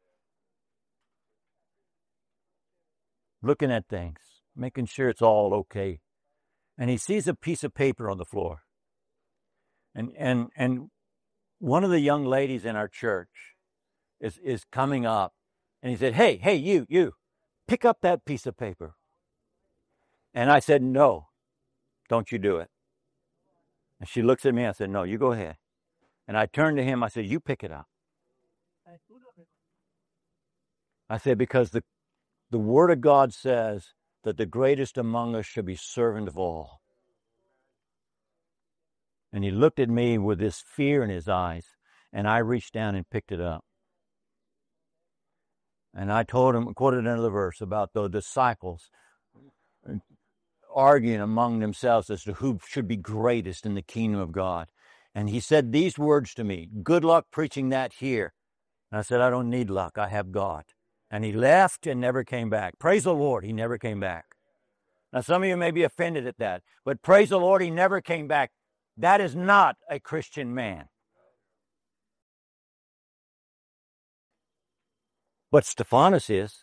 Looking at things, making sure it's all okay. And he sees a piece of paper on the floor. And one of the young ladies in our church is coming up. And he said, hey, you, pick up that piece of paper. And I said, no, don't you do it. And she looks at me, I said, no, you go ahead. And I turned to him, I said, you pick it up. I said, because the Word of God says that the greatest among us should be servant of all. And he looked at me with this fear in his eyes, and I reached down and picked it up. And I told him, quoted another verse about the disciples arguing among themselves as to who should be greatest in the kingdom of God. And he said these words to me, good luck preaching that here. And I said, I don't need luck. I have God. And he left and never came back. Praise the Lord, he never came back. Now, some of you may be offended at that, but praise the Lord, he never came back. That is not a Christian man. But Stephanas is.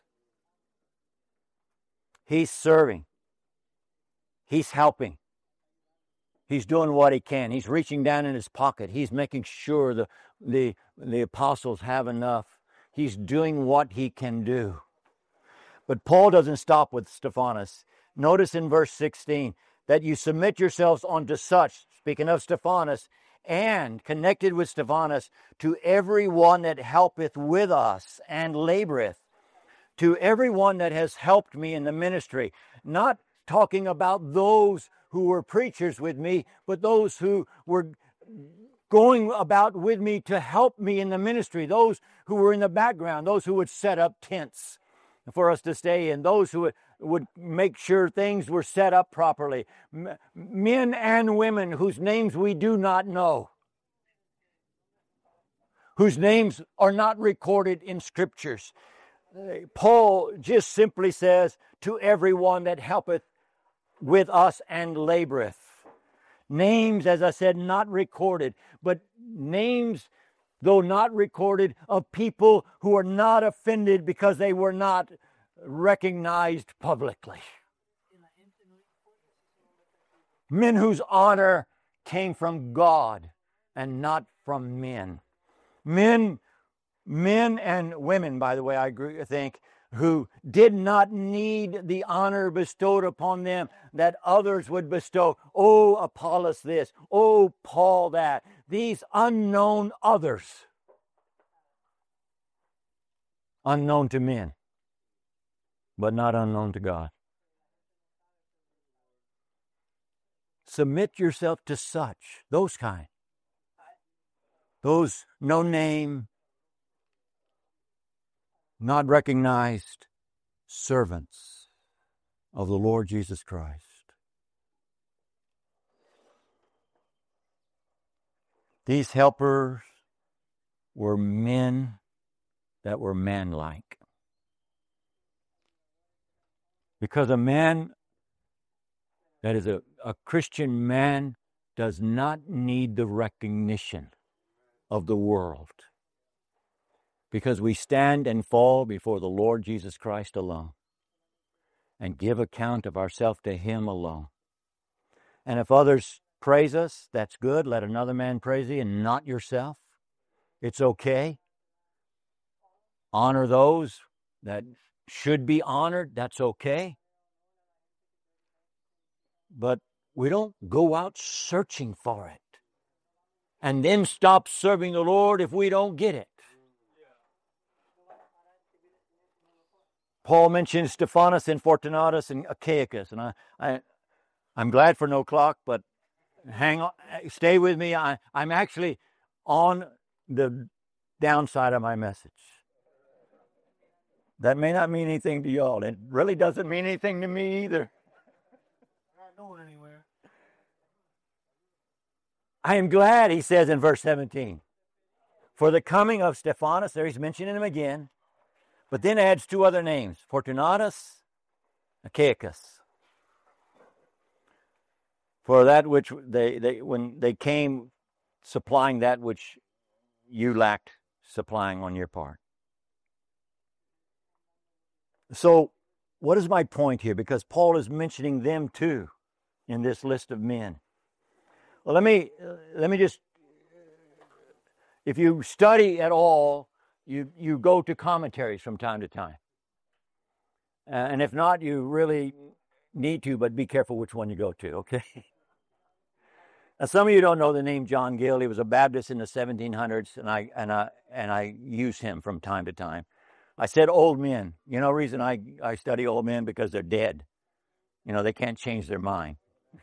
He's serving. He's helping. He's doing what he can. He's reaching down in his pocket. He's making sure the apostles have enough. He's doing what he can do. But Paul doesn't stop with Stephanas. Notice in verse 16 that you submit yourselves unto such, speaking of Stephanas, and connected with Stephanas, to every one that helpeth with us and laboreth. To everyone that has helped me in the ministry. Not talking about those who were preachers with me, but those who were going about with me to help me in the ministry. Those who were in the background, those who would set up tents for us to stay in, those who would make sure things were set up properly. Men and women whose names we do not know, whose names are not recorded in scriptures. Paul just simply says, to everyone that helpeth with us and laboreth. Names, as I said, not recorded, but names, though not recorded, of people who are not offended because they were not recognized publicly. Men whose honor came from God and not from men. Men and women, by the way, I think, who did not need the honor bestowed upon them that others would bestow. Oh, Apollos this. Oh, Paul that. These unknown others. Unknown to men, but not unknown to God. Submit yourself to such, those kind. Those no name, not recognized servants of the Lord Jesus Christ. These helpers were men that were manlike. Because a man that is a Christian man does not need the recognition of the world. Because we stand and fall before the Lord Jesus Christ alone and give account of ourselves to Him alone. And if others praise us, that's good. Let another man praise thee and not yourself. It's okay. Honor those that should be honored. That's okay. But we don't go out searching for it and then stop serving the Lord if we don't get it. Paul mentions Stephanas and Fortunatus and Achaicus, and I'm glad for no clock, but hang on, stay with me. I'm actually on the downside of my message. That may not mean anything to y'all. It really doesn't mean anything to me either. Not going anywhere. I am glad, he says in verse 17, for the coming of Stephanas. There he's mentioning him again. But then adds two other names, Fortunatus, Achaicus. For that which when they came supplying that which you lacked supplying on your part. So, what is my point here? Because Paul is mentioning them too in this list of men. Well, let me just, if you study at all, you go to commentaries from time to time. And if not, you really need to, but be careful which one you go to, okay? Now, some of you don't know the name John Gill. He was a Baptist in the 1700s, and I use him from time to time. I said old men. You know, the reason I study old men because they're dead. You know, they can't change their mind.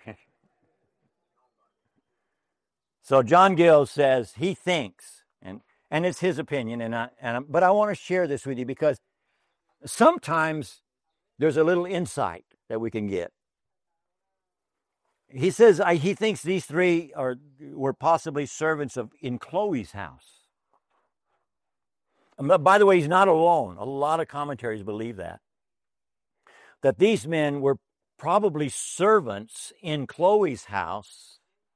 So John Gill says he thinks, and it's his opinion, but I want to share this with you because sometimes there's a little insight that we can get. He says he thinks these three were possibly servants in Chloe's house. By the way, he's not alone. A lot of commentaries believe that these men were probably servants in Chloe's house,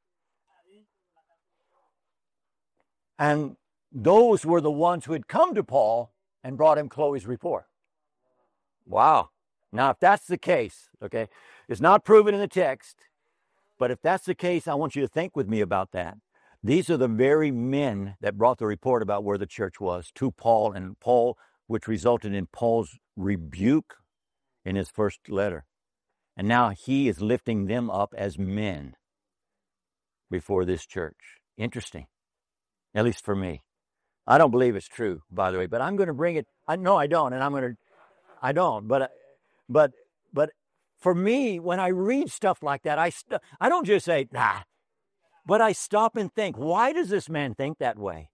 and those were the ones who had come to Paul and brought him Chloe's report. Wow. Now, if that's the case, okay, it's not proven in the text, but if that's the case, I want you to think with me about that. These are the very men that brought the report about where the church was to Paul, and Paul, which resulted in Paul's rebuke in his first letter. And now he is lifting them up as men before this church. Interesting, at least for me. I don't believe it's true, by the way, but I'm going to bring it. No, I don't, and I don't. But for me, when I read stuff like that, I don't just say, nah, but I stop and think, why does this man think that way?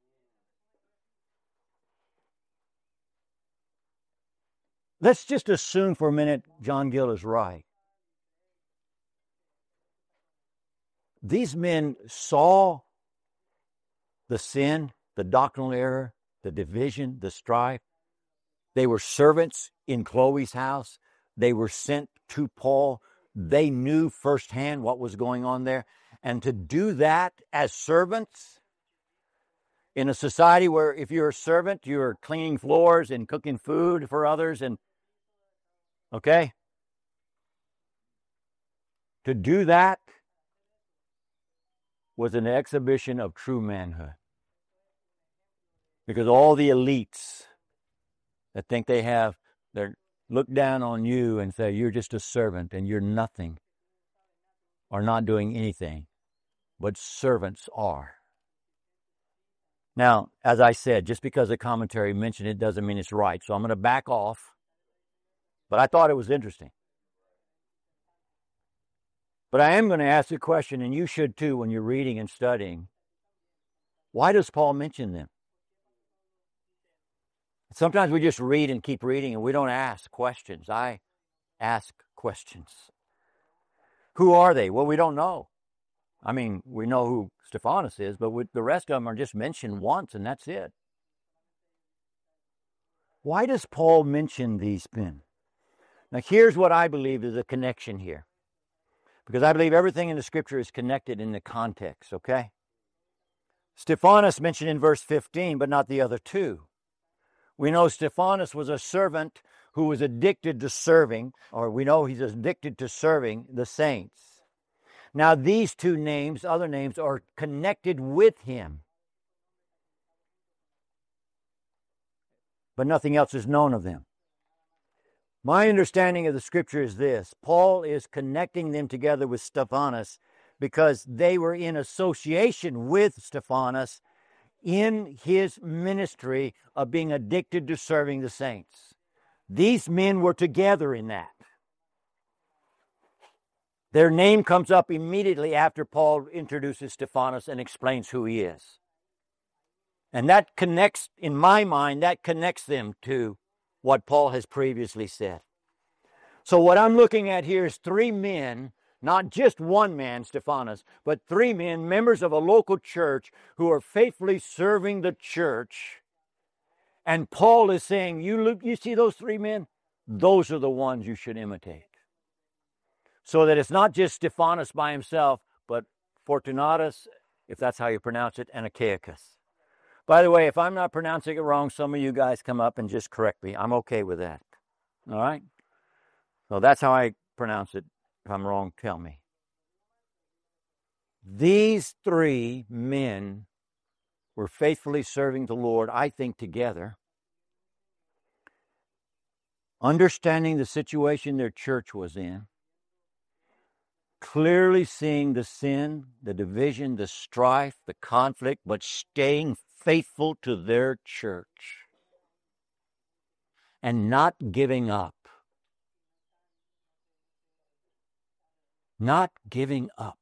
Let's just assume for a minute John Gill is right. These men saw the sin, the doctrinal error, the division, the strife. They were servants in Chloe's house. They were sent to Paul. They knew firsthand what was going on there. And to do that as servants in a society where if you're a servant, you're cleaning floors and cooking food for others, and okay? To do that was an exhibition of true manhood. Because all the elites that think they look down on you and say, you're just a servant and you're nothing, are not doing anything. But servants are. Now, as I said, just because a commentary mentioned it doesn't mean it's right. So I'm going to back off. But I thought it was interesting. But I am going to ask a question, and you should too when you're reading and studying. Why does Paul mention them? Sometimes we just read and keep reading and we don't ask questions. I ask questions. Who are they? Well, we don't know. I mean, we know who Stephanas is, but the rest of them are just mentioned once and that's it. Why does Paul mention these men? Now, here's what I believe is a connection here. Because I believe everything in the Scripture is connected in the context, okay? Stephanas mentioned in verse 15, but not the other two. We know Stephanas was a servant who was addicted to serving, or we know he's addicted to serving the saints. Now, these two names, other names, are connected with him. But nothing else is known of them. My understanding of the Scripture is this. Paul is connecting them together with Stephanas because they were in association with Stephanas in his ministry of being addicted to serving the saints. These men were together in that. Their name comes up immediately after Paul introduces Stephanas and explains who he is. And that connects, in my mind, that connects them to what Paul has previously said. So what I'm looking at here is three men, not just one man, Stephanas, but three men, members of a local church who are faithfully serving the church. And Paul is saying, you see those three men? Those are the ones you should imitate. So that it's not just Stephanas by himself, but Fortunatus, if that's how you pronounce it, and Achaicus. By the way, if I'm not pronouncing it wrong, some of you guys come up and just correct me. I'm okay with that. All right? So that's how I pronounce it. If I'm wrong, tell me. These three men were faithfully serving the Lord, I think, together, understanding the situation their church was in, clearly seeing the sin, the division, the strife, the conflict, but staying faithful to their church. and not giving up. Not giving up.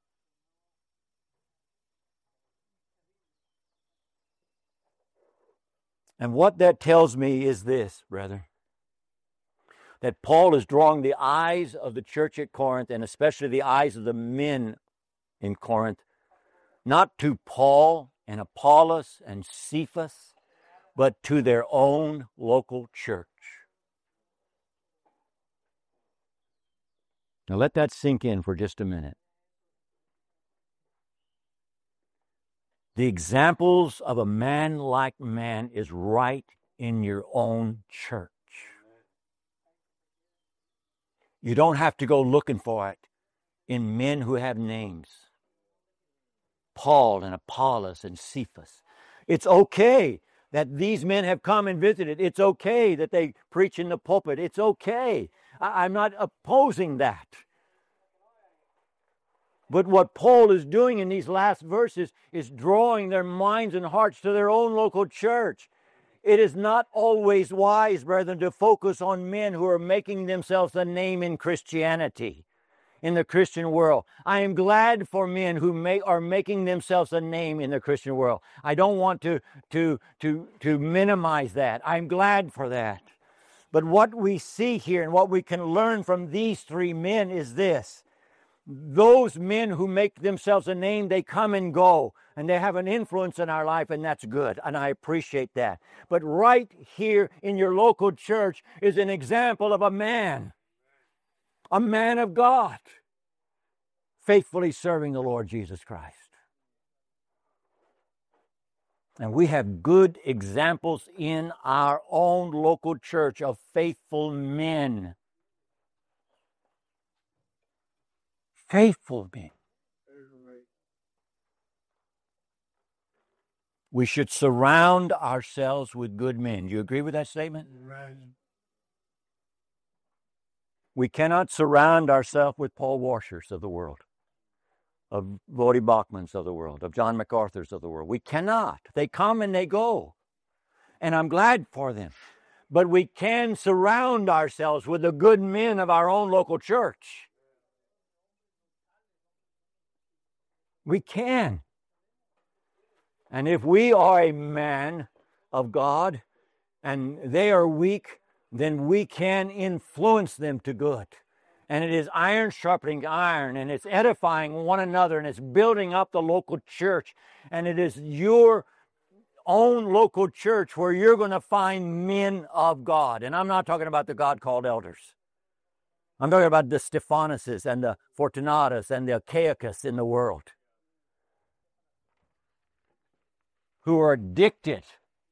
And what that tells me is this, brethren, that Paul is drawing the eyes of the church at Corinth, and especially the eyes of the men in Corinth, not to Paul and Apollos and Cephas, but to their own local church. Now let that sink in for just a minute. The examples of a man like man is right in your own church. You don't have to go looking for it in men who have names. Paul and Apollos and Cephas. It's okay that these men have come and visited. It's okay that they preach in the pulpit. It's okay. I'm not opposing that. But what Paul is doing in these last verses is drawing their minds and hearts to their own local church. It is not always wise, brethren, to focus on men who are making themselves a name in Christianity, in the Christian world. I am glad for men who are making themselves a name in the Christian world. I don't want to minimize that. I'm glad for that. But what we see here and what we can learn from these three men is this. Those men who make themselves a name, they come and go, and they have an influence in our life, and that's good, and I appreciate that. But right here in your local church is an example of a man of God, faithfully serving the Lord Jesus Christ. And we have good examples in our own local church of faithful men. Faithful men. We should surround ourselves with good men. Do you agree with that statement? Right. We cannot surround ourselves with Paul Washers of the world, of Voddie Bachmans of the world, of John MacArthur's of the world. We cannot. They come and they go. And I'm glad for them. But we can surround ourselves with the good men of our own local church. We can. And if we are a man of God and they are weak, then we can influence them to good. And it is iron sharpening iron, and it's edifying one another, and it's building up the local church. And it is your own local church where you're going to find men of God. And I'm not talking about the God-called elders. I'm talking about the Stephanuses and the Fortunatus and the Achaicus in the world, who are addicted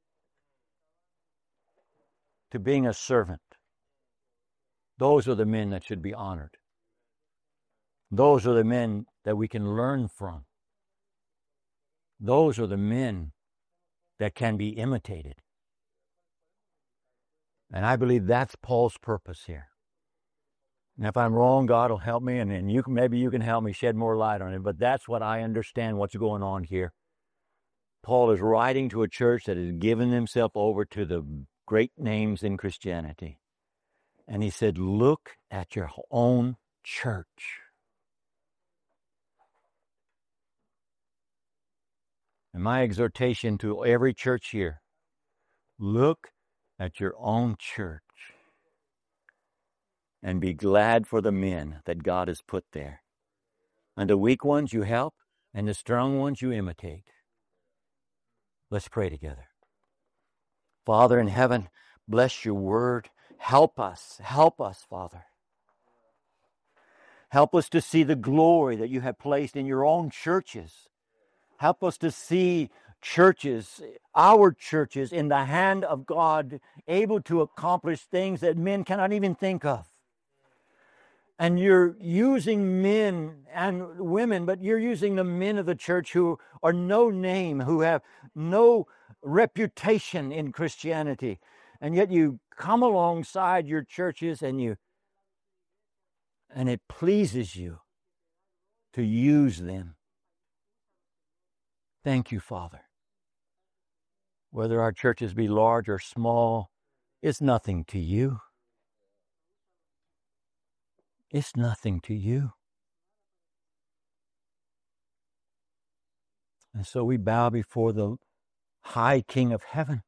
to being a servant. Those are the men that should be honored. Those are the men that we can learn from. Those are the men that can be imitated. And I believe that's Paul's purpose here. And if I'm wrong, God will help me, and maybe you can help me shed more light on it. But that's what I understand what's going on here. Paul is writing to a church that has given themselves over to the great names in Christianity. And he said, look at your own church. And my exhortation to every church here, look at your own church and be glad for the men that God has put there. And the weak ones you help, and the strong ones you imitate. Let's pray together. Father in heaven, bless your word. Help us, Father. Help us to see the glory that you have placed in your own churches. Help us to see churches, our churches, in the hand of God, able to accomplish things that men cannot even think of. And you're using men and women, but you're using the men of the church who are no name, who have no reputation in Christianity. And yet you come alongside your churches and it pleases you to use them. Thank you, Father. Whether our churches be large or small, It's nothing to you. It's nothing to you. And so we bow before the high King of heaven,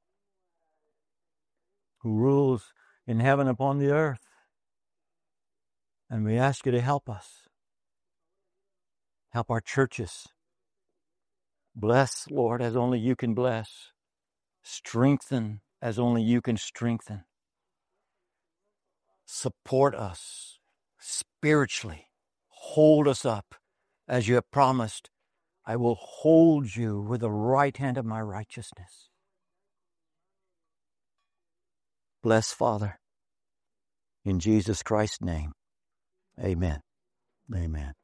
who rules in heaven upon the earth. And we ask you to help us. Help our churches. Bless, Lord, as only you can bless. Strengthen as only you can strengthen. Support us spiritually. Hold us up as you have promised. I will hold you with the right hand of my righteousness. Bless, Father. In Jesus Christ's name, amen. Amen.